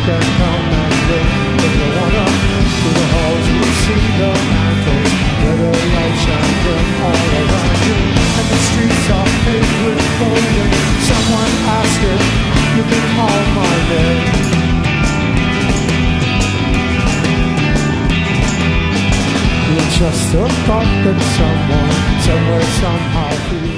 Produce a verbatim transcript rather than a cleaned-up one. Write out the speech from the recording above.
can come and go. If you wanna, through the halls you'll see the mantles, where the light shines dim all around you. And the streets are paved with gold. When someone asks if you can call my name, you're just a thought that someone, somewhere, somehow